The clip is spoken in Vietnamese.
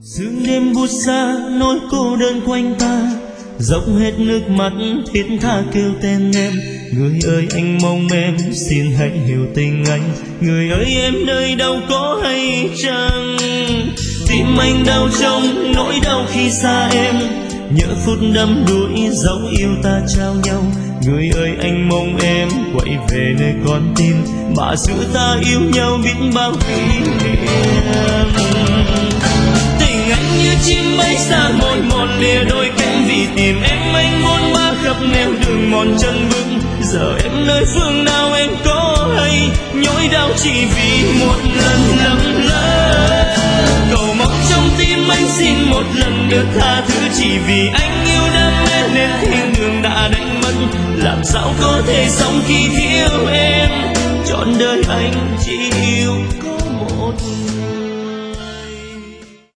sương đêm buốt xa nỗi cô đơn quanh ta, dốc hết nước mắt thiết tha kêu tên em. Người ơi anh mong em xin hãy hiểu tình anh, người ơi em nơi đâu có hay chăng. Tim anh đau trong nỗi đau khi xa em, nhớ phút đắm đuối dấu yêu ta trao nhau. Người ơi anh mong em quay về nơi con tim, mà giữa ta yêu nhau biết bao kỷ niệm. Tình anh như chim bay xa mỏi mòn lìa đôi cánh, vì tìm em anh buôn ba khắp nẻo đường mòn chân vững. Giờ em nơi phương nào em có hay, nỗi đau chỉ vì một lần lầm lỡ. Cầu mong trong tim anh xin một lần được tha thứ, chỉ vì anh yêu đam mê nên thiên đường đã đánh mất. Làm sao có thể sống khi thiếu em, trọn đời anh chỉ yêu có một người.